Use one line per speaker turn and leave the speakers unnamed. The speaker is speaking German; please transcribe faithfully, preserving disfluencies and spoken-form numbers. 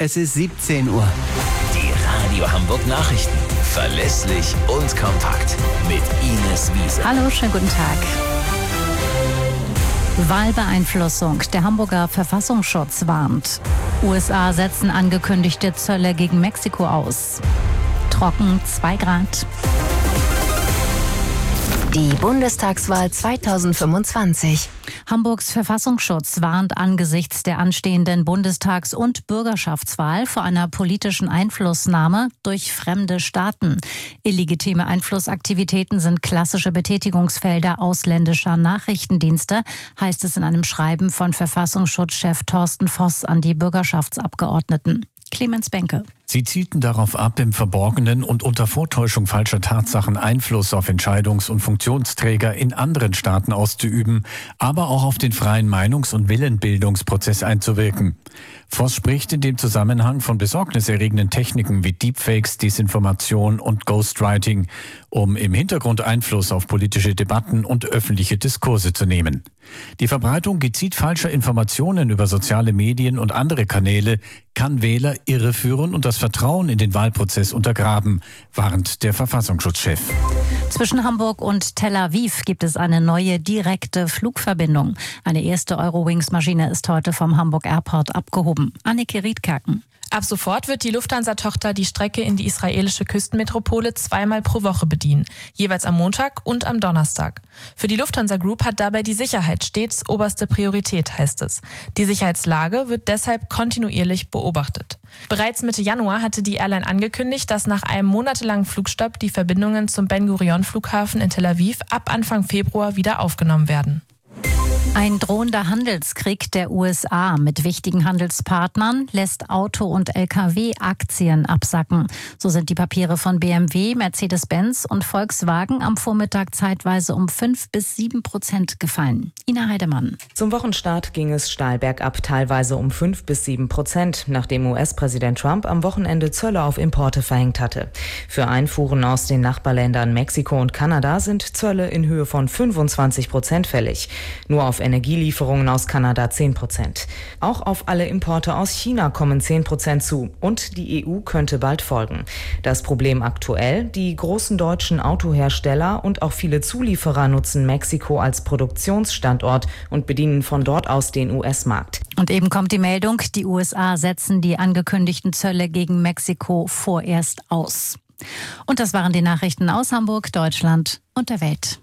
Es ist siebzehn Uhr.
Die Radio Hamburg Nachrichten. Verlässlich und kompakt. Mit Ines Wiese.
Hallo, schönen guten Tag. Wahlbeeinflussung. Der Hamburger Verfassungsschutz warnt. U S A setzen angekündigte Zölle gegen Mexiko aus. Trocken zwei Grad.
Die Bundestagswahl zweitausendfünfundzwanzig.
Hamburgs Verfassungsschutz warnt angesichts der anstehenden Bundestags- und Bürgerschaftswahl vor einer politischen Einflussnahme durch fremde Staaten. Illegitime Einflussaktivitäten sind klassische Betätigungsfelder ausländischer Nachrichtendienste, heißt es in einem Schreiben von Verfassungsschutzchef Thorsten Voss an die Bürgerschaftsabgeordneten. Clemens Benke.
Sie zielten darauf ab, im Verborgenen und unter Vortäuschung falscher Tatsachen Einfluss auf Entscheidungs- und Funktionsträger in anderen Staaten auszuüben, aber auch auf den freien Meinungs- und Willenbildungsprozess einzuwirken. Voss spricht in dem Zusammenhang von besorgniserregenden Techniken wie Deepfakes, Desinformation und Ghostwriting, um im Hintergrund Einfluss auf politische Debatten und öffentliche Diskurse zu nehmen. Die Verbreitung gezielt falscher Informationen über soziale Medien und andere Kanäle kann Wähler irreführen und das Vertrauen in den Wahlprozess untergraben, warnt der Verfassungsschutzchef.
Zwischen Hamburg und Tel Aviv gibt es eine neue direkte Flugverbindung. Eine erste Eurowings-Maschine ist heute vom Hamburg Airport abgehoben. Anneke Riedkerken.
Ab sofort wird die Lufthansa-Tochter die Strecke in die israelische Küstenmetropole zweimal pro Woche bedienen, jeweils am Montag und am Donnerstag. Für die Lufthansa Group hat dabei die Sicherheit stets oberste Priorität, heißt es. Die Sicherheitslage wird deshalb kontinuierlich beobachtet. Bereits Mitte Januar hatte die Airline angekündigt, dass nach einem monatelangen Flugstopp die Verbindungen zum Ben-Gurion-Flughafen in Tel Aviv ab Anfang Februar wieder aufgenommen werden.
Ein drohender Handelskrieg der U S A mit wichtigen Handelspartnern lässt Auto- und L K W-Aktien absacken. So sind die Papiere von B M W, Mercedes-Benz und Volkswagen am Vormittag zeitweise um fünf bis sieben Prozent gefallen. Ina Heidemann.
Zum Wochenstart ging es steil bergab, teilweise um fünf bis sieben Prozent, nachdem U S-Präsident Trump am Wochenende Zölle auf Importe verhängt hatte. Für Einfuhren aus den Nachbarländern Mexiko und Kanada sind Zölle in Höhe von fünfundzwanzig Prozent fällig. Nur auf Energielieferungen aus Kanada zehn Prozent. Auch auf alle Importe aus China kommen zehn Prozent zu und die E U könnte bald folgen. Das Problem aktuell: Die großen deutschen Autohersteller und auch viele Zulieferer nutzen Mexiko als Produktionsstandort und bedienen von dort aus den U S-Markt.
Und eben kommt die Meldung, die U S A setzen die angekündigten Zölle gegen Mexiko vorerst aus. Und das waren die Nachrichten aus Hamburg, Deutschland und der Welt.